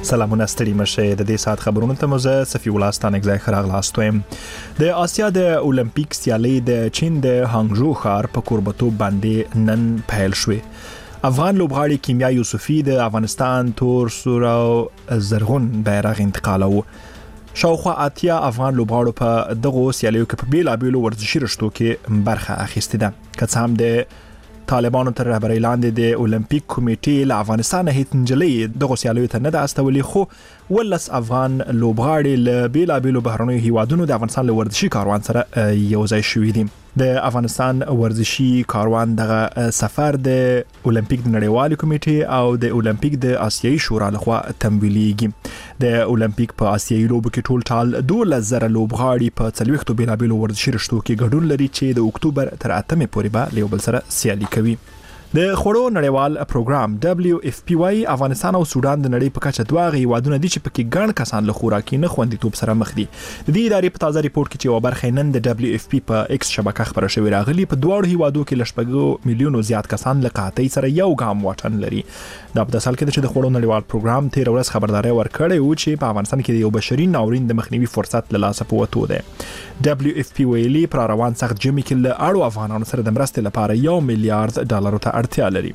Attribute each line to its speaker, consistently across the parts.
Speaker 1: سلامونه ستړي مشه د دې سات خبرونو ته مزه صفي ولستان اگزای خراغلاست ویم د آسیا د اولمپیک سیالي د چین د هانګژو ښار په کوربتو باندې نن پیل شوه. افغان لوبغاړي کیمیا یوسفی د افغانستان تور سور او زرغون بیرغ انتقالو. شاوخوا اتیا افغان لوبغاړو په دغه سیالیو کې په بیلابیلو ورزشي رشتو کې برخه اخیسته ده. که څه هم د طالبانو تر رهبرۍ لاندې د اولمپیک کمیټې له افغانستان هیڅ نجلې دغه سیالیو ته نه ده استولې، خو ولس افغان لوبغاړي له بیلابیلو بهرنیو هیوادونو د افغانستان له ورزشي کاروان سره یو ځای شوي دي. د افغانستان ورزشي کاروان دغه سفر د اولمپیک د نړیوالې کمیټې او د اولمپیک د آسیایي شورا لخوا تمویلېږي. د اولمپیک په آسیایي لوبو کې ټول ټال 12,000 لوبغاړي په 40 بیلابیلو ورزشي رشتو کې ګډون لري چې د اکتوبر تر 8 پورې به له بل سره سیالي کوي. د خوړو نړیوال پروګرام WFP افغانستان او سودان د نړۍ په کچه دوه هیوادونه دي چې پکې ګڼ کسان له خوراکي نه خوندیتوب سره مخ دي. د دې ادارې په تازه ریپورت کې چې یو برخه نن د WFP په ایکس شبکه خبره شوې راغلي، په دواړو هیوادو کې لشپږ میلیونو زیات کسان له قحطۍ سره یو ګام واټن لري. دا په داسې حال کې چې د خوړو نړیوال پروګرام تیر ورځ خبرداري ورکړې و چې په افغانستان کې د یو بشري ناورین د مخنیوي فرصت له لاسه پوتو ده. WFP ویلي پر روان سخت جمی کې له اړو افغانانو سره د مرستې لپاره $1 میلیارډ ته اړتیا لري.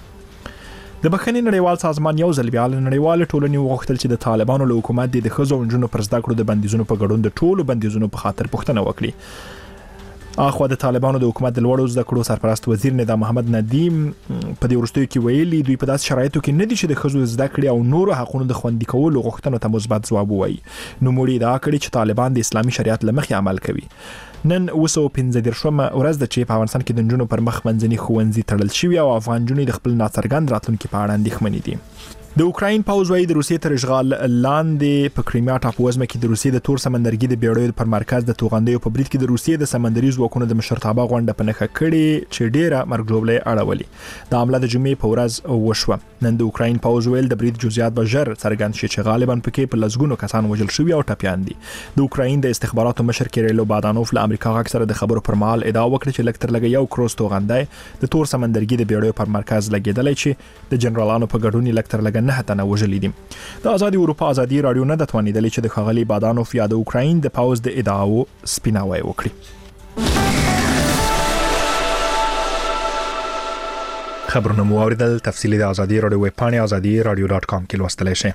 Speaker 1: د بخښنې نړیوال سازمان یو ځل بیا له نړیوال ټولنې وغوښتل چې د طالبانو له حکومت د ښځو او نجونو پر زده کړو د بندیزونو په ګډون د ټولو بندیزونو په خاطر پوښتنه وکړي. اخوا د طالبانو د حکومت د لوړو زده کړو سرپرست وزیر ندا محمد ندیم په دې وروستیو کې ویلي دوی په داسې شرایطو کې نه دي چې د ښځو زده کړې او نورو حقوقو د خوندي کولو غوښتنو ته مثبت ځواب ووایي. نوموړي دا کړی چې طالبان د اسلامي شریعت له مخې عمل کوي. نن 215 ورځ د چې په افغانستان کې د نجونو پر مخ منځني ښوونځي تړل شوي او افغان نجونې د خپل ناڅرګند راتلونکي په اړه اندېښمنې دي. د اوکراین پوځ وايي د روسیې تر اشغال لاندې په کریمیا ټاپووزمه کې د روسیې د تور سمندرګي د بیړیو پر مرکز د توغندیو په برید کې د روسیې د سمندري ځواکونو د مشرتابه غونډه په نښه کړې چې ډیره مرګ ژوبلې اړولې. د حمله د جمعې په ورځ وشوه. نن د اوکراین پوځ ویل د برید جزئیات به ژر څرګند شي چې غالبا پکې په لسګونو کسان وژل شوي او ټپيان دي. د اوکراین د استخباراتو مشر کیریلو بادانوف له امریکا غږ سره د خبرو پر مهال ادعا وکړه چې لکتر لګي یو کروز توغندای د تور سمندرګي د بیړیو پر مرکز لګیدلې چې د جنرالانو په ګډون لکتر لګ نه تنه وژل. د آزادي اروپا آزادي رادیو نه د توانیدلې چې د خغلی بادانوف یا د اوکراین د پاوز د ادعاو سپیناوی وکړي. خبرونه مو اوریدل. تفصیلی د آزادي رادیو ویب پاڼه azadi.radio.com کې لوستلی شئ.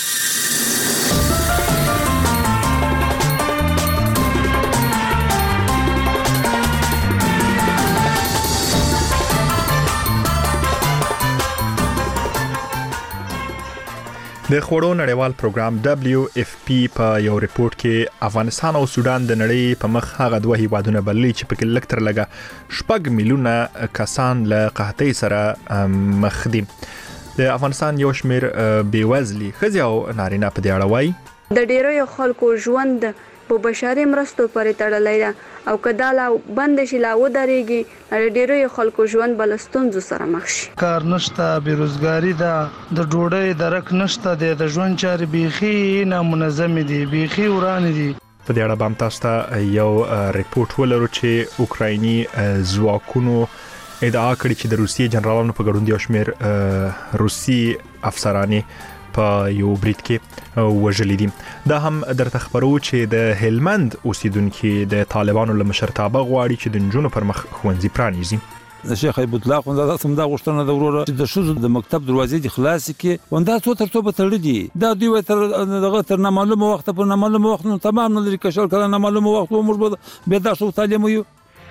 Speaker 1: د خوړو نړیوال پروګرام WFP په یو ریپورت کې افغانستان او سودان د نړۍ په مخ هغه دوه هیوادونه بللي چې په کې لکتر لګه 6 میلیونه کسان له قحطۍ سره مخ دي. د افغانستان یو شمیر بیوزلي ښځې او نارینه په دې اړه وایي
Speaker 2: د ډیرو خلکو ژوند په بشري مرستو پورې تړلی ده او کدا لا بند شي لا ودرېږي د ډیرو خلکو ژوند بلستونزو سره مخ شي.
Speaker 3: کار نشته، بیروزګاری ده، د ډوډۍ درک نشته، د ژوند چارې بیخي نامنظم دي، بیخي وران دي.
Speaker 1: په دې اړه به تاسو ته یو ریپورت ولرو چې اوکرایني ځواکونو ادعا کړې چې د روسیې جنرالانو په ګډون د یو شمیر روسي افسرانې په یو برید کې وژلي دي. دا هم درته خبرو چې د هلمند اوسیدونکو د طالبانو له مشرتابه غواړي چې د نجونو پر مخ ښوونځي پرانیزي.
Speaker 4: د شیخ ایب الله خو سم دا غوښتنه د وروره چې د شوزو د مکتب دروازې د خلاص کې وندا څو تر څو به تړلې دي. دا دوی تر دغه تر نامعلومه وخت په نامعلومه وخت نو تمام نه لري کښل کله نامعلومه وخت موږ به دا شو تعلیم یو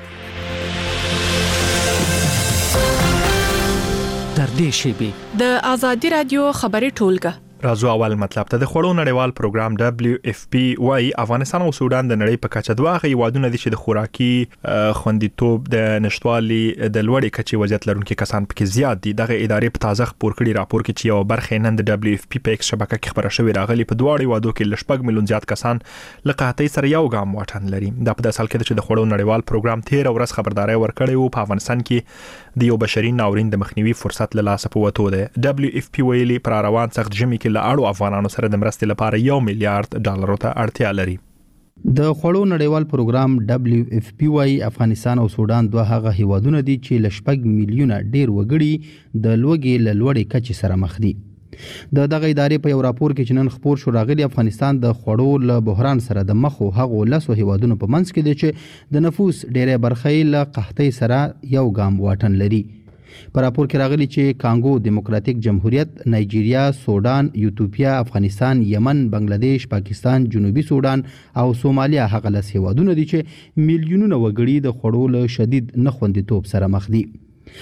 Speaker 5: در دې شی
Speaker 6: د آزادي رادیو خبري ټولګه.
Speaker 1: راځو اول مطلب ته. د خوړو نړیوال پروګرام WFP وايي افغانستان او سودان د نړۍ په کچه دوه هیوادونه دي چې د خوراکي خوندیتوب د نشټوالي د لوړې کچې وضعیت لرونکي کسان پکې زیات دي. دغه ادارې په تازه خبر کړي راپور کې چې یو برخه نن د WFP په ایکس شبکه کې خبره شوې راغلي په دواړو هیوادو کې لشپږ میلیون زیات کسان له قحطۍ سره یو ګام واټن لري. دا په داسې حال کې چې د خوړو نړیوال پروګرام تیر ورځ خبرداري ورکړې او په افغانستان کې د یو بشري ناورین د مخنیوي فرصت له لاسه پوتو ده. WFP ویلي پر روان سخت جمی کې له اړو افغانانو سره د مرستې لپاره $1 میلیارډ ته اړتیا لري.
Speaker 7: د خوړو نړیوال پروګرام WFP وايي افغانستان او سودان دوه هغه هیوادونه دي چې لشپږ میلیونه ډیر وګړي د لوږې له لوړې کچې سره مخ دي. د دغه ادارې په یو راپور کې چې نن خپور شو راغلی افغانستان د خوړو له بحران سره د مخ او هغو 10 هیوادونو په منځ کې دی چې د نفوس ډېری برخه یې له قحطۍ سره یو ګام واټن لري. په راپور کې راغلی چې کانګو دیموکراتیک جمهوریت، نایجیریا، سودان، یوتوپیا، افغانستان، یمن، بنگلاديش، پاکستان، جنوبي سودان او سومالیا هغه 10 هیوادونه دي چې میلیونونه وګړي د خوړو له شدید نخوندیتوب سره مخ دي.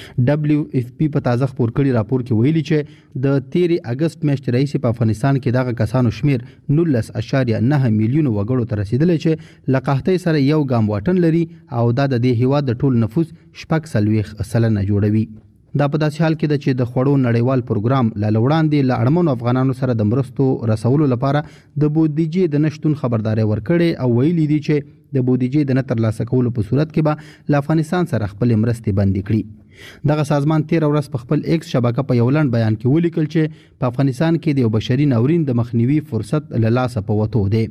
Speaker 7: WFP په تازه خپور کړي راپور کې ویلي چې د 13 اگست میاشتې راهیسې په افغانستان کې دغه کسانو شمیر 19.9 میلیونه وګړو ته رسیدلی چې له قحطۍ سره یو ګام واټن لري او دا د دې هیواد د ټول نفوس 40% جوړوي. دا په داسې حال کې ده چې د خوړو نړیوال پروګرام له وړاندې له اړمنو افغانانو سره د مرستو رسولو لپاره د بودیجې د نشتون خبرداري ورکړې او ویلي دي چې د بودیجې د نه ترلاسه کولو په صورت کې به له افغانستان سره خپل مرستې بندي کړي. دغه سازمان 13 ورځ په خپل ایکس شبکه په یو لنډ بیان کې ولیکل چې په افغانستان کې د یو بشري ناورین د مخنیوي فرصت له لاسه په وتو دی.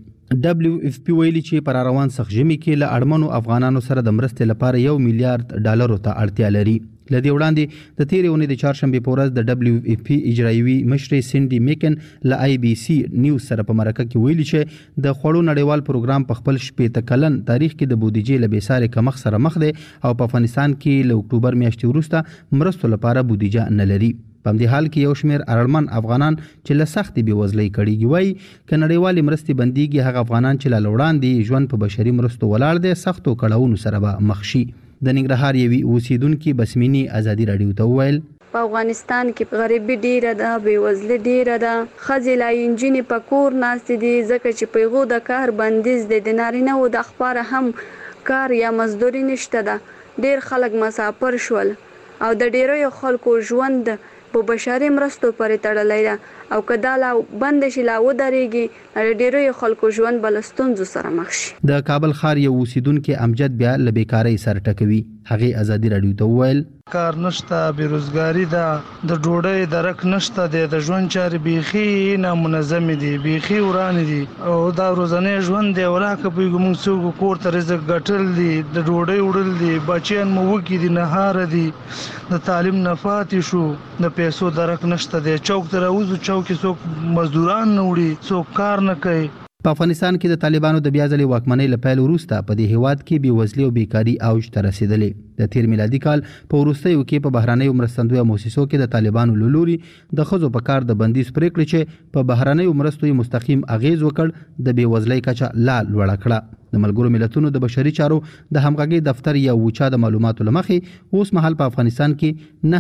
Speaker 7: WFP ویلي چې پر روان سخت ژمي کې له اړمنو افغانانو سره د مرستې لپاره $1 میلیارډ ته اړتیا لري. لدې وړاندې د تیرې اونۍ د چهارشنبې په ورځ د WFP اجرایوي مشرې سینډي میکن له IBC نیوز سره په مرکه کې ویلي چې د خوړو نړیوال پروګرام په خپل 18 کلن تاریخ کې د بودیجې له بېساري کمښت سره مخ دی او په افغانستان کې له اکتوبر میاشتې وروسته مرستو لپاره بودیجه نه لري. په دې حال کې یو شمېر اړمن افغانان چې له سختې بېوزلۍ کړېږي وایي که نړیوالې مرستې بندیږي هغه افغانان چې له وړاندې ژوند په بشري مرستو ولاړ دی سختو کړاوونو سره به مخ شي. د ننګرهار یوې اوسیدونکي بسمینی ازادي راډیو ته وویل
Speaker 2: په افغانستان کې غریبي ډیره ده، بېوزلي ډیره ده، ښځې لا انجینې په کور ناستې دي ځکه چې په هغو د کار بندیز دی. د نارینه‌وو د خپاره هم کار یا مزدوري نشته ده. ډیر خلک مسافر شول او د ډیرو خلکو ژوند په بشري مرستو پورې تړلی ده او که دا لا بند شي لا ودرېږي نو ډیرو خلکو ژوند به له ستونزو سره مخ شي.
Speaker 7: د کابل ښار یو اوسیدونکي امجد بیا له بیکارۍ سر ټکوي. هغې ازادي راډیو ته وویل
Speaker 3: کار نشته، بیروزګاری ده، د ډوډۍ درک نشته دی، د ژوند چارې بیخي نامنظمې دي، بیخي ورانې دي او دا ورځنی ژوند دی. ولاکه پوهېږو موږ څوک کور ته رزق ګټل دي، د ډوډۍ وړل دي، بچیان مو وږي دي، نهاره دي، د تعلیم نه پاتې شو، د پیسو درک نشته دی. چوک ته راوځو چوک کې څوک مزدوران نه وړي، څوک کار نه کوي.
Speaker 7: په افغانستان کې د طالبانو د بیا ځلې واکمنۍ له پیل وروسته په دې هیواد کې بېوزلي او بیکاري اوج ته رسېدلې. د تیر میلادي کال په وروستیو کې په بهرنیو مرستندویه مؤسسو کې د طالبانو له لوري د ښځو په کار د بندیز پرېکړې چې په بهرنیو مرستو یې مستقیم اغیز وکړ د بېوزلۍ کچه لا لوړه کړه. د ملګرو ملتونو د بشري چارو د همغږۍ دفتر یا وچا د معلوماتو له مخې اوس مهال په افغانستان کې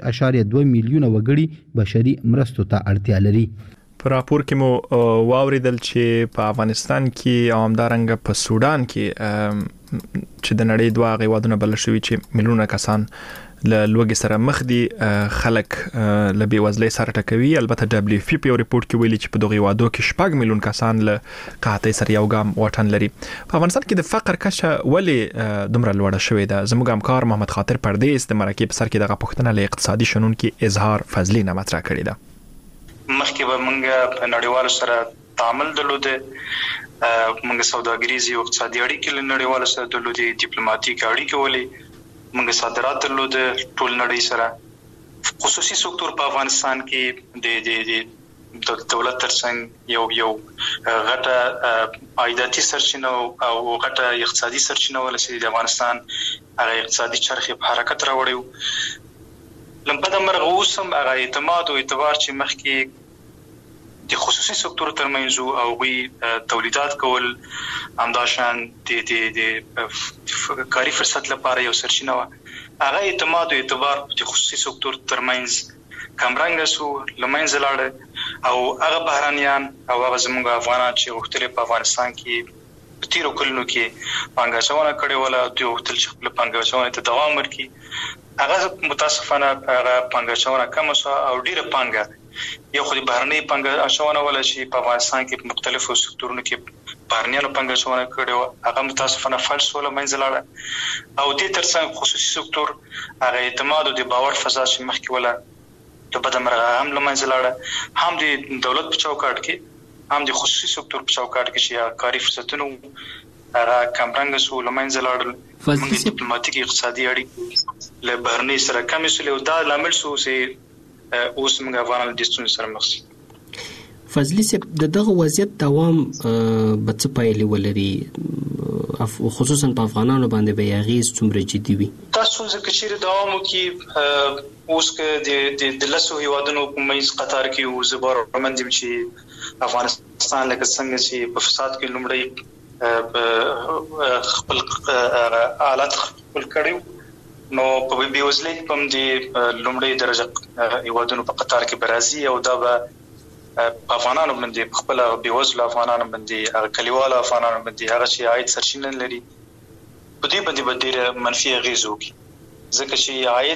Speaker 7: 9.2 میلیونه وګړي بشري مرستو ته اړتیا لري.
Speaker 1: په راپور کې مو واوریدل چې په افغانستان کې او همدارنګه په سودان کې چې د نړۍ دوه هیوادونه بلل شوي چې میلیونه کسان له لوږې سره مخ دي، خلک له بېوزلۍ سره ټکوي. البته WFP په یو ریپورت کې ویلي چې په دغه هیوادو کې 6 میلیون کسان له قحطۍ سره یو ګام واټن لري. په افغانستان کې د فقر کچه ولې دومره لوړه شوې ده؟ زموږ همکار محمد خاطر پردیس د مرکې په سر کې دغه پوښتنه له اقتصادي شنونکي اظهار فضلي نه مطرح کړې ده.
Speaker 8: مخکې به موږ په نړیوالو سره تعامل درلوده، موږ سوداګریزي او اقتصادي اړیکې له نړیوالو سره درلوده، ډیپلوماټیک اړیکې ولې، موږ صادرات درلوده ټول نړۍ سره. خصوصي سکتور په افغانستان کې د دولت ترڅنګ یو غټه عایداتي سرچینه او غټه اقتصادي سرچینه ولې د افغانستان هغه اقتصادي چرخې په حرکت راوړي. لمبه د مرغ اوسم هغه اعتماد او اعتبار چې مخکې د خصوصي سکتور ترمنځ او وی تولیدات کول همداشان د کاري فرصت لپاره یو سرچینه و، هغه اعتماد او اعتبار د خصوصي سکتور ترمنځ کمرنګ سو لمنځه لاړ او هغه بهرانيان او هغه زموږ افغانان چې وختلې په افغانستان کې په تیرو کلونو کې پانګاچونه کړې ولا دوی وختل چې خپل پانګاچونه ته دوام ورکړي. هغه متاسفانه هغه پانګاچونه کم شو او ډیره پانګه یو خو د بهرنۍ پانګاچونه ولا چې په افغانستان کې په مختلفو سکتورونو کې بهرنیانو پانګاچونه کړې و، هغه متاسفانه فلس ولا منځ لاړه او دې ترڅنګ خصوصي سکتور هغه اعتماد او د باور فضا چې مخکې ولا د بدمرغه هم لمنځه لاړه، هم د دولت په چوکاټ کې هم د خصوصي سکتور په چوکاټ کې چې کاري فرصتونه هغه کمرنګ سو لمنځه لاړل. موږ ډیپلوماټیک اقتصادي اړیکې له بهرنۍ سره کمې شولې او دا لامل شو چې اوس موږ افغانان د ستونزې سره مخ شو.
Speaker 5: فضلي صاحب دغه وضعیت دوام به څه پایلې ولري خصوصا په افغانانو باندې به اغیز څومره جدي وي؟
Speaker 8: تاسو ځکه چې دوام وکړي اوس که د لسو هیوادونو په منځ قطار کې او زبرمند دي چې افغانستان لکه څنګه چې په فساد کې لومړی خپل حالات خپل کړیو نو په بیوزلۍ په دې لومړی درجه هیوادونو په قطار کې برازي او دا به په افغانانو باندې خپل بیوزله افغانانو باندې هغه کلیوال افغانانو باندې هغه چې عاید سرچینه لري په دې باندې به ډېر منفي اغیز وکړي ځکه چې عاید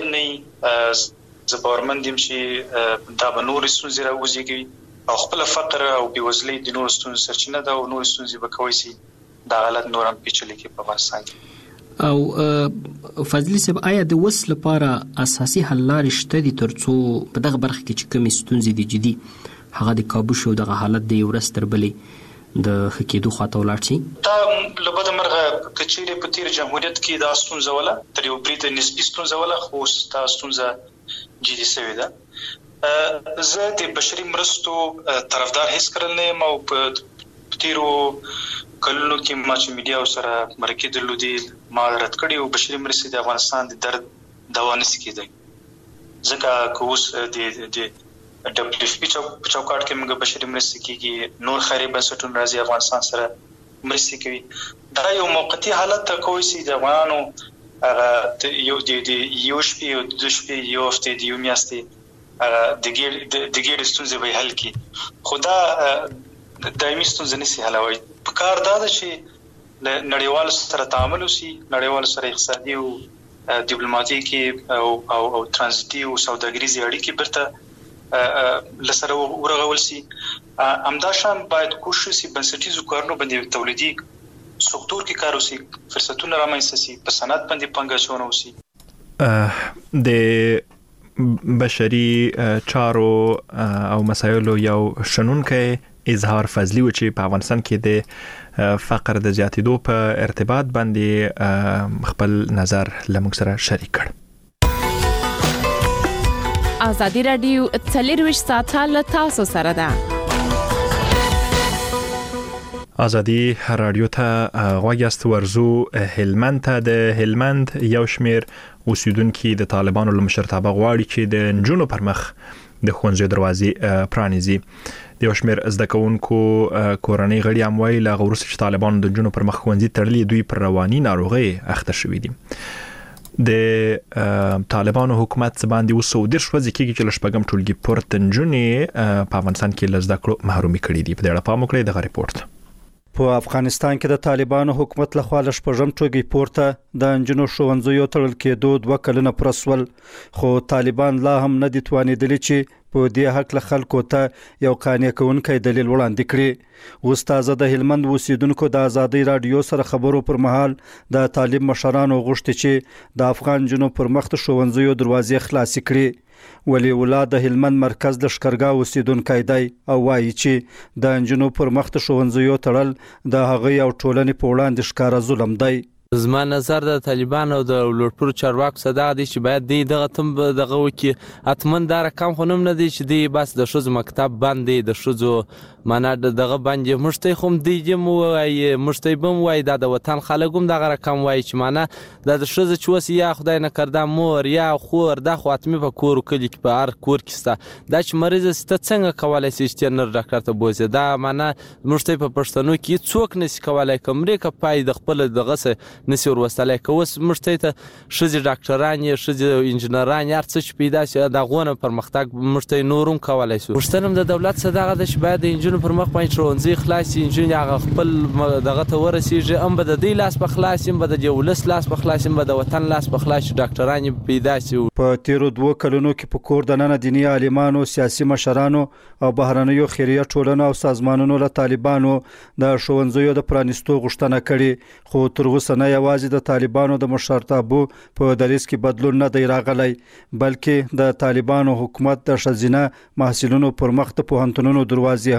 Speaker 8: نه زبرمند دي چې دا به نور ستونزې راوځي او خپل فقر او بیوزلۍ د نور ستونزې سرچینه ده او نور ستونزې به کوي چې دا حالت نور هم پیچلي کې په افغانستان کې.
Speaker 5: او فضلي صاحب آیا د وس لپاره اساسي حل لارې شته دي ترڅو په دغه برخه کې چې کومې ستونزې دي جدي هغه د کابو شو دغه حالت د ورځ تر بلې د حقیقتو خاطر ولاړ شي؟
Speaker 8: دا لبد مرغه کچېره په تیر جمهوریت کې دا ستونزه ولا تر یو بریټ نسبی ستونزه ولا خو ستا ستونزه جدي شوې ده. زه د بشري مرستو طرفدار هیڅ کړل نه مو په تیرو کلونو کې ما چې میډیا سره مرکه درلودي ما رد کړی او بشري مرستې د افغانستان د درد دوا نشي کېدای ځکه کوس د دبليو اف پی چوکاټ کې موږ بشري مرستې کېږي نور خیري بنسټونه راځي افغانستان سره مرستې کوي. دا یو موقتی حالت کوي چې د افغانانو یو شپې یو د شپې یو هفته د یو میاشتې د ګیر ستونزې به حل کی خدا دایمي ستونزې نشي حلوي. په کار دا ده چې نړیوال سره تعامل وشي نړیوال سره اقتصادي او ډیپلوماټیکي او ترانزیتي او سوداګریزي اړیکې برته لسره ورغول سي. امداشان باید کوشش سي بنسټیزو کارونو باندې تولیدي سکتور کې کار وسي فرصتونه رامنځته سي په صنعت باندې پنګاشونه وسي.
Speaker 1: د بشري چارو او مسایلو یو شنونکي اظهار فضلي و چې په افغانستان کې د فقر د زیاتېدو په ارتباط باندې خپل نظر لموږ سره شریک کړ.
Speaker 6: ازادي رادیو 24 ساعته له تاسو سره ده.
Speaker 1: ازادي رادیو ته غواګست ورزو هلمند ته د هلمند یو شمیر اوسیدونکو د طالبانو له مشرتابه غواړي چې د نجونو پر مخ د ښوونځي دروازې پرانیزي. د یو شمیر زده کوونکو کورنۍ غړي هم وایي له غوړس چې طالبانو د نجونو پر مخ ښوونځي تړلي دوی پر رواني ناروغي اخته شوي دي. د طالبانو حکومت باندې وسو د شوځي کې چې لشپګم ټولګي پورته نجونې په افغانستان کې لزده کړو محرومي کړي دي. په دې اړه پام وکړئ د ریپورت.
Speaker 9: په افغانستان کې د طالبانو حکومت لخوا لشپږم ټولګي پورته د نجونو ښوونځیو تړل کېدو 2 کلونه پرسول خو طالبان لا هم نه دي توانېدلي چې په دې حق له خلکو ته یو قانع کوونکی دلیل وړاندې کړي. استاد د هلمند اوسیدونکو د ازادي رادیو سره خبرو پر مهال د طالب مشرانو غوښتي چې د افغان جنو پر مخ ته ښوونځیو دروازې خلاص کړي. ولی ولاد د هلمند مرکز د شکرګاو اوسیدونکو دی او وایي چې د انجنو پر مخ ته ښوونځیو تړل د هغه یو ټولنې په وړاندې ښکاره ظلم دی.
Speaker 10: زما نظر د طالبان او د لوړپوړو چارواکو صدا دي چې باید دغه تم دغه وکي اتمن دا رقم خو نم نه دي چې دی بس د شوز مکتب باندې د شوزو معنا دغه باندې مشتي خوم دیجم وای مشتي بم وای د وطن خلګوم دغه رقم وای چې معنا د شوز چوس یا خدای نه کړدا مور یا خور د خواتمه په کور کلی کې په هر کور کې ستا د چې مریض ست څنګه کولای شي چې نر ډاکټر ته بوزي دا معنا مشتي په پښتنو کې څوک نشي کولای کومري ک پای د خپل دغه نسی ورستلای کوس مشتي ته شزي ډاکټران یا شزي انجنیران یا څه چې پیدا شي د غونه پرمختګ مشتي نورم کولای شي. مشتنم د دولت صداغه د شبای د انجن پر مخ باندې ښوونځي خلاصي انجن هغه خپل دغه ته ورسیږي ام به د دې لاس په خلاصي ام به د جولس لاس په خلاصي ام به د وطن لاس په خلاصي ډاکټران پیدا شي.
Speaker 9: په تیرو 2 کلونو کې په کور د نن دینی عالمانو سیاسي مشرانو او بهرنیو خیریه ټولنو او سازمانونو له طالبانو د ښوونځیو د پرانیستو غوښتنه کړې خو تر اوسه نه یوازې د طالبانو د مشرتابو په دریس کې بدلون نه دی راغلی بلکې د طالبانو حکومت د شزینه محصلینو پر مخ ته پوهنتونونو دروازې هم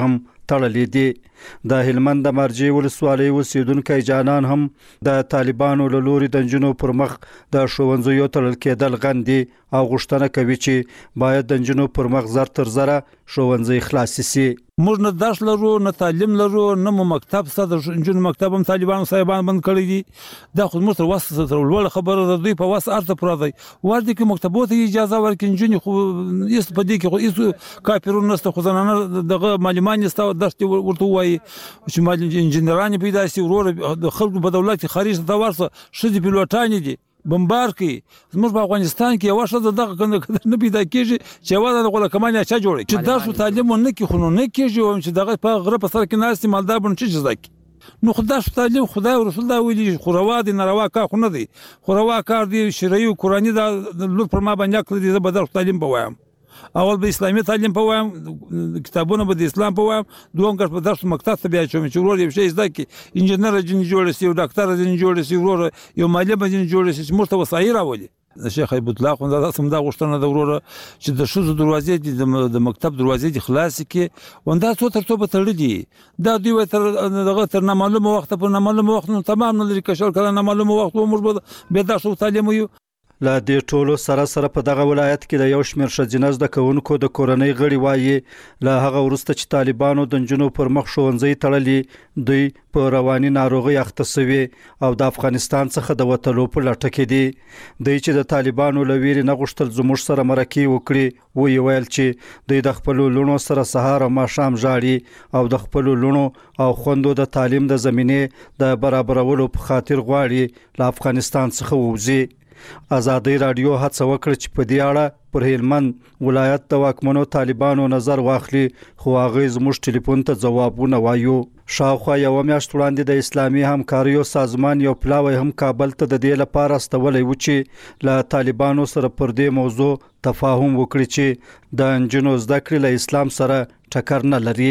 Speaker 9: تړلې دي د هلمند د مرجې ولسوالۍ اوسیدونکي جانان هم د طالبانو له لوري د نجونو پر مخ د ښوونځیو تړل کېدل غندي او غوښتنه کوي چې باید د نجونو پر مخ زر تر زره ښوونځي خلاص شي.
Speaker 4: موږ نه درس لرو نه تعلیم لرو نه مو مکتب سره د نجونو مکتب هم طالبانو صاحبان بند کړی دي دا خو موږ تر وسه تر لوړ خبره ده دوی په وسه ارته پر دی ورته کې مکتبو ته اجازه ورکړي نجونې خو هیڅ په دې کې خو هیڅ کاپیرون نشته خو زنانه دغه معلمان نشته درس ورته وایي چې معلم انجنیران پیدا شي ورور د خلکو په دولت خارج ته ورسه شدي پیلوټان دي بمبار کی زموږ په افغانستان کې یو شته دغه نه پیدا کیږي چې واده د غوړه کمانه چا جوړي چې درس تعلیم نه کی خو نه کیږي او چې دغه په غره په سر کې ناس مالدار بن چې ځکه نو خدای تعلیم خدای او رسول الله ویلي خو روا دي ناروا کار خو نه دي خو روا کار دي شرعي او قرآني د لور پر ما باندې کړی دي زبر تعلیم په وایم اول به اسلامي تعلیم په وایم کتابونه به د اسلام په وایم دوم کس په درس مکتب ته بیا چې ورور یو شی زده کی انجنیر جن جوړ شي او ډاکټر جن جوړ شي ورور یو معلم جن جوړ شي چې مرته وسایل راولي شیخ حبیب الله خو دا سم دا غوښتنه د ورور چې د شوزو دروازې د مکتب دروازې د خلاص کې وندا څو تر څو به تړلې دا دوی تر دغه تر نه معلومه وخت په نه معلومه وخت نو تمام نه لري کښل کله نه معلومه وخت موږ به دا شو تعلیم یو
Speaker 9: لا دې ټولو سره په دغه ولایت کې د یو شمېر ښځینه زده کوونکو د کورنۍ غړي وایي له هغه وروسته چې طالبانو د نجونو پر مخ ښوونځي تړلي دوی په رواني ناروغۍ اخته شوي او د افغانستان څخه د وتلو په لټه کې دي دوی چې د طالبانو له ویرې نه غوښتل زموږ سره مرکې وکړي ویې ویل چې دوی د خپلو لوڼو سره سهار او ماښام ژاړي او د خپلو لوڼو او خوندو د تعلیم د زمینې د برابرولو په خاطر غواړي له افغانستان څخه ووځي. ازادي رادیو هڅه وکړه چې په دې اړه پر هلمند ولایت د واکمنو طالبانو نظر واخلي خو هغه زموږ ټلیفون ته ځوابونه وایو. شاوخوا یو میاشت وړاندې د اسلامي همکاریو سازمان یو پلاوی هم کابل ته د دې لپاره استولی و چې له طالبانو سره پر دې موضوع تفاهم وکړي چې د نجونو زده کړې له اسلام سره ټکر نه لري.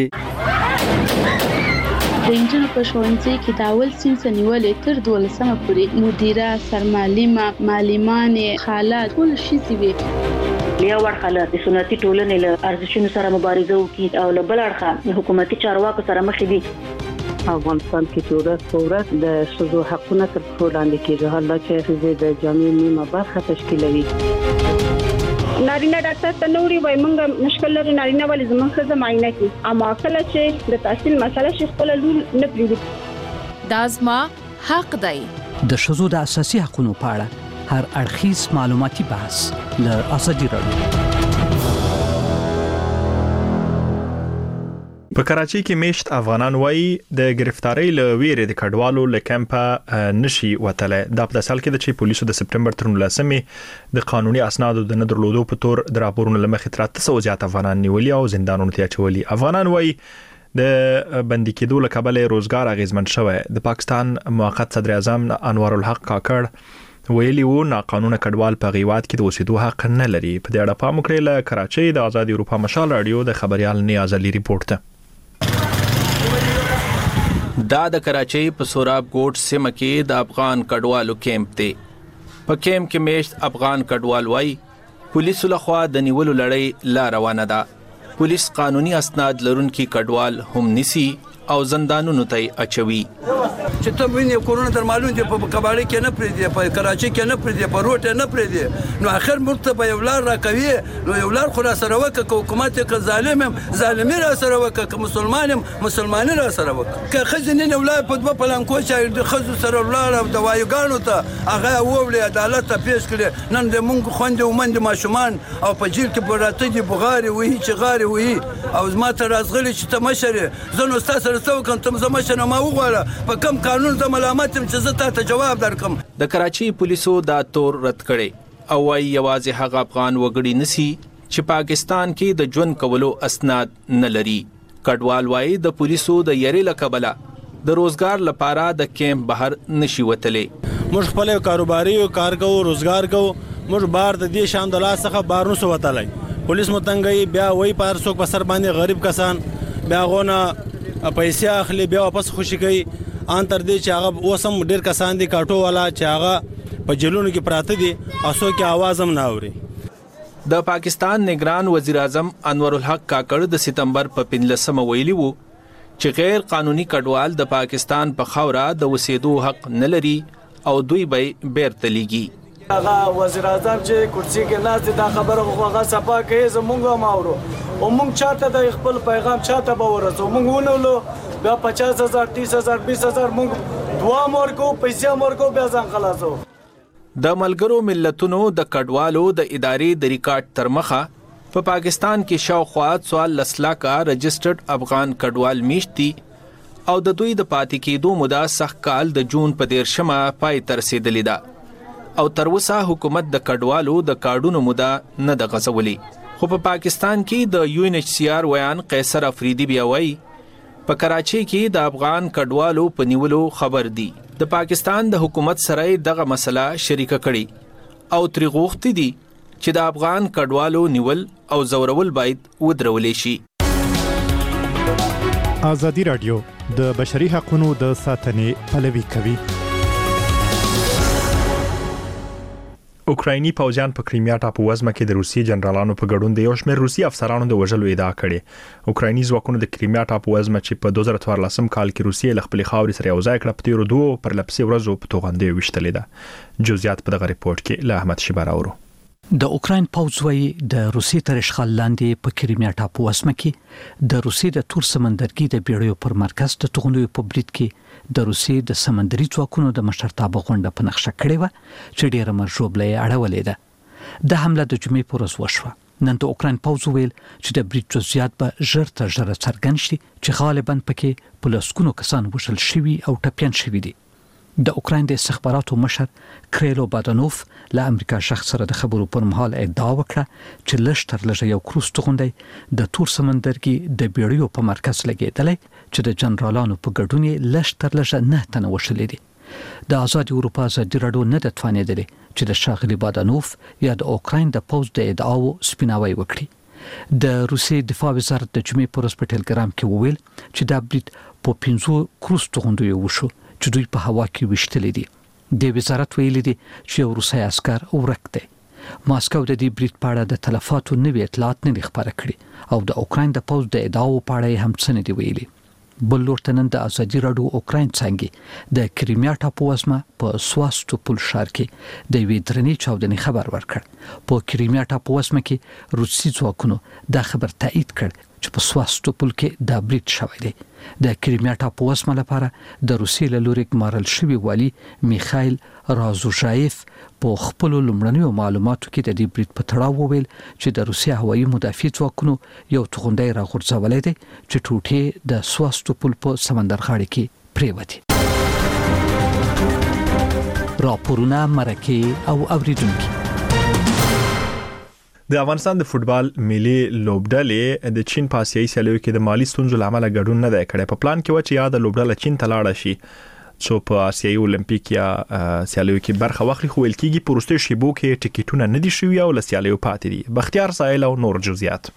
Speaker 11: د انجنونو په ښوونځي کې د اول صنف نیولې تر 12مه پورې مدیره سرمعلمه معلمانې خالات ټول ښځې وي.
Speaker 12: یو اړخه د سنتي ټولنې له ارزښتونو سره مبارزه وکړي او له بل اړخه حکومتي چارواکو سره مخ دي.
Speaker 13: افغانستان کې چې ورځ په ورځ د ښځو حقونه تر پښو لاندې کېږي حالا چې ښځې د جامعې نیمه برخه تشکیلوي.
Speaker 2: نارینه ډاکټر ته نوري وای مونږ مشکل لري نارینه ولې زموږ ښځه معاینه کوي اما کله چې د تحصیل مسله شي خپل لور نه پریږدي
Speaker 6: دا زما حق دی.
Speaker 14: د ښځو د اساسي حقوقو په اړه هر اړخیز معلوماتي بحث له ازادي رادیو.
Speaker 1: په کراچۍ کې میشت افغانان وایي د گرفتاری له ویرې د کډوالو له کمپه نشي وتله. دا په داسال کې د پولیسو د سپټمبر 13 د قانوني اسنادو د نه درلودو په تور د راپورونو لمخې تر 300 زیات افغانان نیولي او زندانونو ته اچولي. افغانان وایي د بندي کېدو له کبله روزګار اغیزمن شوی. د پاکستان موقت صدر اعظم انور الحق کاکړ ویلي وو ناقانونه کډوال په غیوات کې د اوسېدو حق نه لري. په دې اړه پام وکړئ. له کراچۍ د آزادي اروپا مشال رادیو د خبريال نیاز علي ریپورت ته.
Speaker 15: دا د کراچۍ په سوراب کوټ سیمه کې د افغان کډوالو کیمپ دی. په کیمپ کې میشت افغان کډوال وای پولیسو لخوا د نیولو لړۍ لا روانه ده. پولیس قانوني اسناد لرونکي کډوال هم نسی او زندانونو ته اچوي.
Speaker 16: چې ته وینې کورونه در معلوم دي په کباړي کې نه پرې دي په کراچۍ کې نه پرې دي په روټ نه پرې دي نو اخر مرته به یو لار راکوي نو یو لار خو را سره وکړه حکومت که ظالم ظالمي را سره وکړه که مسلماني را سره وکړه که خزینه نه ولای په دوه پلانکو چې د خزو سره ولار د وایګانو ته هغه وولې عدالت ته پیش کړي نن د مونږ خوند او مند ماشومان او په جیل کې براته دي بغاري وي چې غاري وي او زما ته رازغلي چې ته مشره زنه استاد سره څو کوم ته زما شنه ما وغواړه په کم قانون د ملامت چې زه ته جواب درکم.
Speaker 15: د کراچۍ پولیسو دا تور رد کړي او وايي یوازې هغه افغان وګړي نسی چې پاکستان کې د ژوند کولو اسناد نه لري. کډوال وايي د پولیسو د یری لکبله د روزګار لپاره د کیمپ بهر نشي وتلې.
Speaker 17: موږ خپل کاروباري کار کوو روزګار کوو موږ بار د دې شان د لاس څخه بار نو وتلای. پولیس متنګي بیا وای پر څوک په سر باندې غریب کسان بیا غونه پیسې اخلي بیا واپس خوشي کوي ان تر دې چې هغه اوسم ډیر کسان دي کاټو والا چې هغه په جیلونو کې پراته دي اسو کې आवाज هم نه اوري.
Speaker 15: د پاکستان نگران وزیر اعظم انور الحق کاکړ د سپتمبر په 15 ویلي وو چې غیر قانوني کډوال د پاکستان په خاوره د وسیدو حق نه لري او دوی به بیرته لیږي.
Speaker 18: هغه وزیر اعظم چې کرسي کې ناست دا خبره هغه صفا کوي زمونږ هم اورو او مونږ چاته د خپل پیغام چاته به ورسو مونږ ونولو بیا 50,000 30,000 20,000 مونږ دوا مورکو پیسې مورکو بیا ځان خلاصو.
Speaker 15: د ملګرو ملتونو د کډوالو د ادارې د ریکارډ تر مخه په پاکستان کې شاوخوا 14 لکه رجسټرډ افغان کډوال میشت دي او د دوی د پاتې کېدو موده سخت کال د جون په 13 پای ته رسیدلې ده او تر اوسه حکومت د کډوالو د کارډونو موده نه ده غځولې. خو په پاکستان کې د UNHCR ویان قیصر افریدي بیا وایي په کراچۍ کې د افغان کډوالو په نیولو خبر دي. د پاکستان د حکومت سره دغه مسله شریکه کړي او ترې غوښتي دي چې د افغان کډوالو نیول او زورول باید ودرولې شي.
Speaker 19: ازادي رادیو د بشري حقوقو د ساتنې پلوي کوي.
Speaker 1: اوکرایني پوځیان په کریمیا ټاپووزمه کې د روسي جنرالانو په ګډون د یو شمېر روسي افسرانو د وژلو ادعا کړې. اوکرایني ځواکونو د کریمیا ټاپووزمه چې په 2014 کال کې روسي له خپل خاورې سره یوځای کړه په تیرو دوه پرلپسې ورځو په توغندې وشتلې ده. جزئیات په دغه ریپورت کې له احمد شیبار اورو.
Speaker 14: د اوکراین پوځ وايي د روسي تر اشغال لاندې په کریمیا ټاپووزمه کې د روسي د تور سمندرګي د بیړیو پر مرکز د توغندې په برید کې د روسي د سمندري ځواکونو د مشرتابه غونډه په نقشه کړې و چې ډېر مرجوبلې اړولې ده. د حمله د جمعې پر ورځ وشوه. نن د اوکراین پوځ ویل چې د برید جزئیات به ژر تر ژره څرګند شي چې غالبا پکې په لسګونو کسان وژل شوي او ټپيان شوي دي. د اوکراین د استخباراتو مشر کریلو بادانوف له امریکا شخص سره د خبرو پر مهال ادعا وکړه چې لږ تر لږه یو کروز توغندې د تور سمندرګي د بیړیو په مرکز لګیدلې چې د جنرالانو په ګډون لږ تر لږه 9 تنه وشلې دي. د آزاد اروپا ازادي راډیو نه د توانېدلې چې د شاغلي بادانوف یا د اوکراین د پوځ د ادعاو سپیناوی وکړي. د روسي دفاع وزارت د جمعې پر ورځ په ټلګرام کې وویل چې دا برید په 15 کروز توغندې وشو چې دوی په هوا کې وشتلې دي. د وزارت ویلي دي چې یو روسي عسكر ورک دی. ماسکو د دې برید په اړه د تلفاتو نوې اطلاعات نه خبره کړې او د اوکراین د پوځ د ادعاو په اړه هم څه نه دی ویلي. بل لورته نن د ازادي راډیو اوکراین څنګه د کریمیا ټاپووزمه په سواستوپول ښار کې د وی درنې چاودنې خبر ورکړ. په کریمیا ټاپووزمه کې روسي ځواکونو دا خبر تایید کړ چې په سواستوپول کې د برید شوی دی. د کریمیا ټاپووزمه لپاره د روسي له لوري ګمارل شوی والی میخایل رازوژایف په خپل لومړنیو معلوماتو کې د دې برید په تړاو وویل چې د روسي هوایي مدافع ځواکونو یو توغندې راغورځولې دي چې ټوټې د سواستوپول په سمندرغاړي کې پریوتي. راپورونه مرکه او اوریدونکو.
Speaker 1: د افغانستان د فوتبال ملي لوبډلې د چین په آسیایي سیالیو کې د مالی ستونزو لامل ګډون نه دی کړی. په پلان کې و چې یا د لوبډله چین ته لاړه شي څو په آسیایي اولمپیک یا سیالیو کې برخه واخلي، خو ویل کېږي په وروستیو شیبو کې ټیکټونه نه دي شوي او له سیالیو پاتې دي. بختیار سایل او نور جزئیات.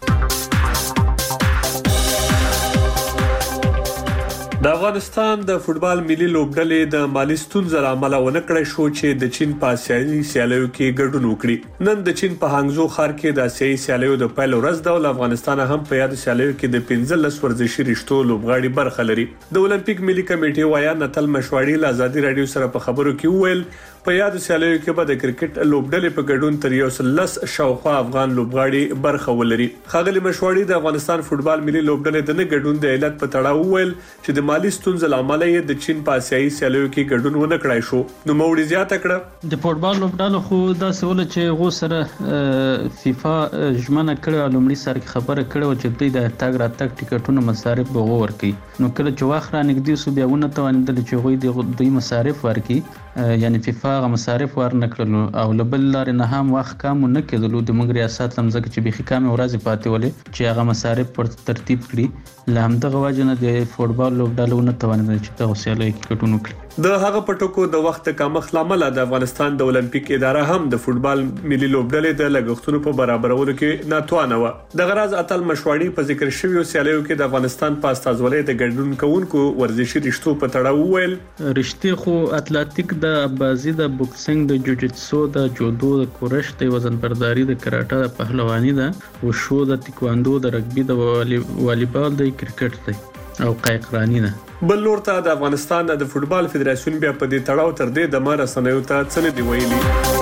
Speaker 20: د افغانستان د فوتبال ملي لوبډلې د مالی ستونزو لامل ونه کړی شو چې د چین په آسیایي سیالیو کې ګډون وکړي. نن د چین په هانګزو ښار کې د آسیایي سیالیو د پیل ورځ ده او افغانستان هم په یاد سیالیو کې د 15 ورزشي رشتو لوبغاړي برخه لري. د اولمپیک ملي کمیټې وایي نتل مشواړي له ازادي رادیو سره په خبرو کې وویل په یاد سیالیو کې به د کرکټ لوبډلې په ګډون تر 110 شاوخوا افغان لوبغاړي برخه ولري. خاغلی مشواړي د افغانستان فوتبال ملي لوبډلې د نه ګډون د علت په تړاو وویل چې د مالی ستونزو لامل یې د چین په آسیایي سیالیو کې ګډون ونه کړای شو. نو موړي زیاته کړه
Speaker 21: د فوتبال لوبډلو خو دا سوال چې غو سره فیفا ژمنه کړه لومړی سر خبره کړه چې دوی د تاګ راتګ ټیکټونو مصارف به ورکړي. نو کله چې واخره نګدي سو بیا ونه توانیدل چې غوي دوی مصارف ورکړي، یعنی فیفا غو مصارف ورنکړلو او لبل لار نه هم واخ کم نه کېدلو. د موږ ریاست لمزه چې به کم ورځ پاتې ولې چې هغه مصارف پر ترتیب کړي. لهمدغه وجنه د فوتبال لوبډلو نه توانیدل چې تاسو سیالي کې ګټون وکړي.
Speaker 20: د هغه پټکو د وخت کمښت لامل د افغانستان د اولمپیک اداره هم د فوتبال ملي لوبډلې د لګښتونو په برابرولو کې ناتوانه و. د غراز اتل مشواړي په ذکر شوی سیالیو کې د افغانستان په استازولۍ د ګډون کوونکو ورزشي رشتو په تړاو ویل
Speaker 21: رښتې خو اتلټیک د بازي د بوکسینګ د جوجیتسو د جودو د کورش د وزن برداري د کراټه د پهلواني د وشو د تکواندو د رګبي د والیبال د کرکټ دی. او قیقرانی ده.
Speaker 20: بل لور ته د افغانستان د فوټبال فدراسیون بیا په دې تړاو تر دې د مار سنوي ته څه نه دی ویلي.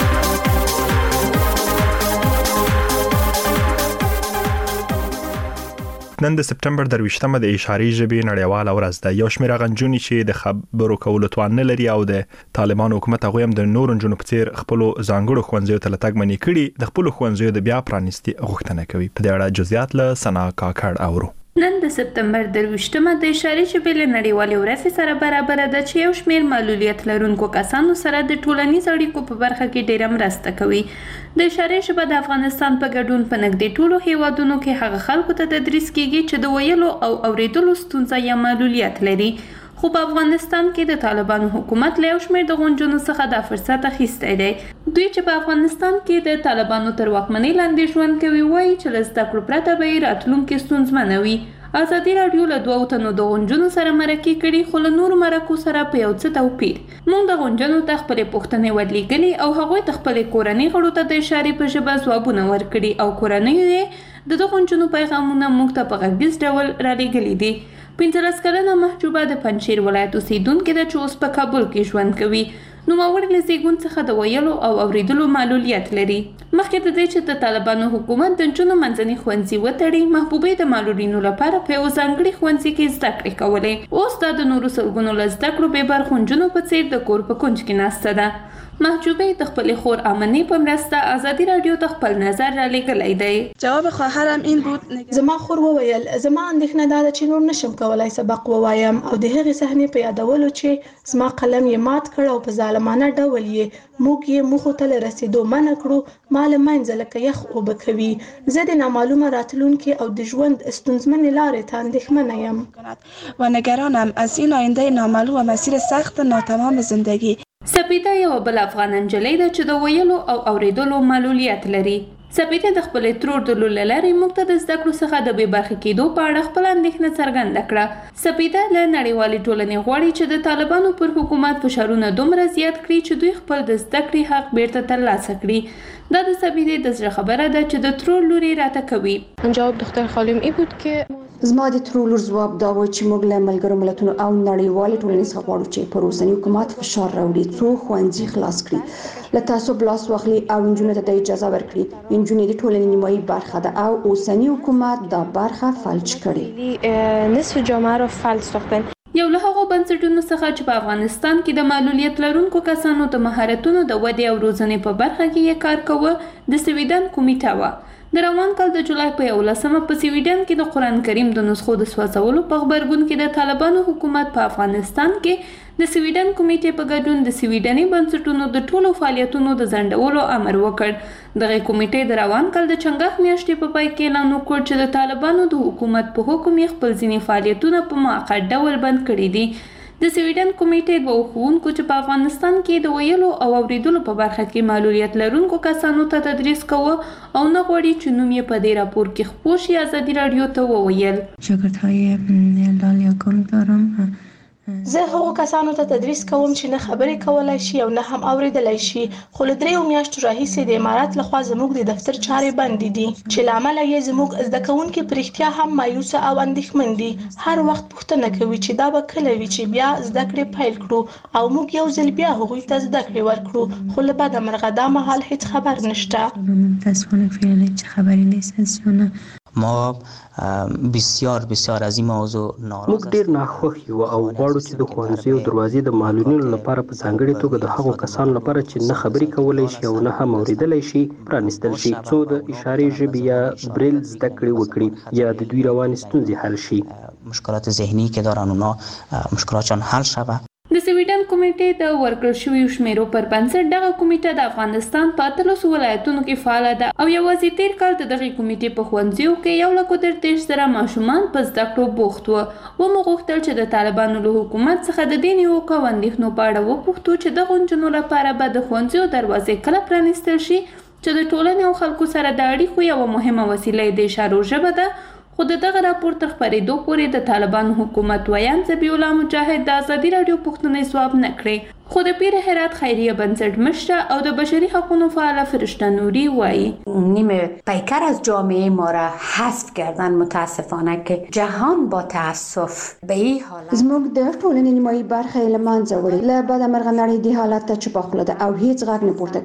Speaker 20: نن د سپټمبر 28مه د اشاري ژبې نړیواله ورځ ده. یو شمېر غنجونی چې د خبرو کولو توان نه لري او د طالبان حکومت هغه هم د نور جنونو په څیر خپل ځانګړو ښوونځیو ته لټګ منی کړي د خپل ښوونځیو د بیا پرانیستي غوښتنه کوي. په دې اړه جزئیات له سنا کاکړ اورو.
Speaker 3: نن د سپټمبر 28مه د اشاري ژبې له نړیوالې ورځې سره برابر ده چې یو شمېر معلولیت لرونکو کسانو سره د ټولنیز اړیکو په برخه کې ډېره مرسته کوي. د اشاري ژبه د افغانستان په ګډون په نږدې ټولو هیوادونو کې هغه خلکو ته تدریس کیږي چې د ویلو او اوریدلو ستونزه یا معلولیت لري. خو په افغانستان کې د طالبانو حکومت له یو شمېر د غونډونو څخه دا فرصت اخیستی دی. دوی چې په افغانستان کې د طالبانو تر واکمنۍ لاندې ژوند کوي وایي چې له زده کړو پرته به یې راتلونکې ستونزمنه وي. ازادي راډیو له 2 تنو د غونډونو سره مرکه کړي خو له نورو مرکو سره په یو څه توپیر. موږ د غونډونو ته خپلې پوښتنې ورلیږلې او هغوی ته خپلې کورنۍ غړو ته د اشارې په ژبه ځوابونه ورکړي او کورنۍ یې د غونډونو پیغامونه موږ ته په غږیز ډول رالیږلي دي. 15 کلنه محجوبه د پنجشیر ولایت اوسیدونکې ده چې اوس په کابل کې ژوند کوي. نوموړې له زیږون څخه د ویلو او اوریدلو معلولیت لري. مخکې د دې چې د طالبانو حکومت د نجونو منځني ښوونځي وتړي، محبوبې د معلولینو لپاره په یو ځانګړي ښوونځي کې زده کړې کولې. اوس دا د نورو سلګونو له زده کړو بې برخو نجونو په څیر د کور په کونج کې ناسته ده. محجوبې د خپلې خور امنې په مرسته ازادي راډیو ته خپل نظر رالیږلی دی.
Speaker 22: جواب خواهرم این بود
Speaker 23: زما خور وویل زما اندېښنه دا ده چې نور نشم کولای سبق ووایم او د هغې صحنې په یادولو چې زما قلم یې مات کړ او په ظالمانه ډول یې موږ یې موخو ته له رسېدو منع کړو. ما له منځه لکه یخ اوبه کوي. زه د نامعلومه راتلونکي او د ژوند ستونزمنې لارې ته اندېښمنه یم
Speaker 22: و نگرانم از این آینده نامعلوم و مسیر سخت ناتمام زندگی.
Speaker 3: سپیده یو بل افغان نجلۍ ده چې د ویلو او اوریدلو معلولیت لري. سپیده د خپلې ترور د لور له لارې موږ ته د زده کړو څخه د بې برخې کېدو په اړه خپله اندېښنه څرګنده کړه. سپیده له نړیوالې ټولنې غواړي چې د طالبانو پر حکومت فشارونه دومره زیات کړي چې دوی خپل د زده کړې حق بیرته ترلاسه کړي. دا د سپیدې د زړه خبره ده چې د ترور لور یې راته کوي.
Speaker 24: جواب دختر خالم ای بود که
Speaker 25: زما د ترور لور ځواب دا و چې موږ له ملګرو ملتونو او نړیوالې ټولنې څخه غواړو چې پر اوسني حکومت فشار راوړي څو ښوونځي خلاص کړي، له تعصب لاس واخلي او نجونو ته د اجازه ورکړي. نجونې د ټولنې نیمایي برخه ده او اوسني حکومت دا برخه فلج کړي.
Speaker 24: نصف جامعه را فلج ساختن.
Speaker 3: یو له هغو بنسټونو څخه چې په افغانستان کې د معلولیت لرونکو کسانو د مهارتونو د ودې او روزنې په برخه کې یې کار کوه د سویډن کمیټه وه. د روان کال د جولای په 11مه په سویډن کې د قرآن کریم د نسخو د سوځولو په غبرګون کې د طالبانو حکومت په افغانستان کې د سویډن کمیټې په ګډون د سویډني بنسټونو د ټولو فعالیتونو د ځنډولو امر وکړ. دغه کمیټې د روان کال د چنګاښ میاشتې په پای کې اعلان وکړ چې د طالبانو د حکومت په حکم یې خپل ځینې فعالیتونه په موقت ډول بند کړي دي. د سویډن کمیټې دوه ښوونکو چې په افغانستان کې د ویلو او اوریدلو په برخه کې معلولیت لرونکو کسانو ته تدریس کوه او نه غواړي چې نوم یې په دې راپور کې خپور شي، ازادي راډیو ته وویل.
Speaker 24: شاګردهای لالیاکارو دارم.
Speaker 23: زه هغو کسانو ته تدریس کوم چې نه خبرې کولای شي او نه هم اوریدلای شي، خو له 3 میاشتو راهیسې د امارات لخوا زموږ د دفتر چارې بندې دي چې له امله یې زموږ زده کوونکي په رښتیا هم مایوسه او اندېښمن دي. هر وخت پوښتنه کوي چې دا به کله وي چې بیا زده کړې پیل کړو او موږ یو ځل بیا هغوی ته زده کړې ورکړو، خو له بده مرغه دا مهال هیڅ خبر نشته.
Speaker 24: متاسفانه فعلا هیچ خبری نیست از یا
Speaker 26: ما بسیار از این موضوع ناراض
Speaker 27: موږ ډیر ناخوښ یو او غواړو چې د ښوونځیو دروازې د معلولینو لپاره په ځانګړې توګه د هغو کسانو لپاره چې نه خبرې کولای شي او نه هم اوریدلی شي پرانیستل شي، څو د اشارې ژبې یا بریل زده کړې وکړي یا د دوی روانې ستونزې حل شي.
Speaker 26: مشکلات ذهنی که دارن اونا مشکلاتشان حل شود.
Speaker 3: د سویډن کمیټې د ورکړل شویو شمیرو پر بنسټ دغه کمیټه د افغانستان په 13 ولایتونو کې فعاله ده او یوازې تیر کال د دغه کمیټې په ښوونځیو کې 1.33 ماشومان په زده کړو بوخت وو. ومو غوښتل چې د طالبانو له حکومت څخه د دې نیوکو او اندېښنو په اړه وپوښتو چې دغو نجونو لپاره به د ښوونځیو دروازې کله پرانیستل شي چې د ټولنې او خلکو سره د اړیکو یوه مهمه وسیله د اشارو ژبه ده، خو دغه راپور تر خبرېدو پورې د طالبان حکومت ویان ذبیح الله مجاهد د ازادي راډیو پوښتنې ځواب نه کړې. خو د پیر هرات خیریه بنسټ مشره او د بشري حقوقو فعال فرشته نوری وایي
Speaker 4: نیمه پیکر از جامعه ما را حذف کردن متاسفانه که جهان با تاسف به این حالت
Speaker 25: زموږ د ټولنې نیمایي برخه له منځه وړي. له بده مرغه نړۍ دې حالت ته چوپه خوله ده او هیڅ غږ نه پورته